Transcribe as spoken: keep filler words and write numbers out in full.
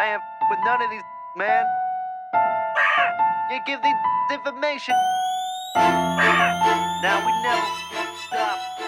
I ain't with none of these, man. You give these information. Now we never stop.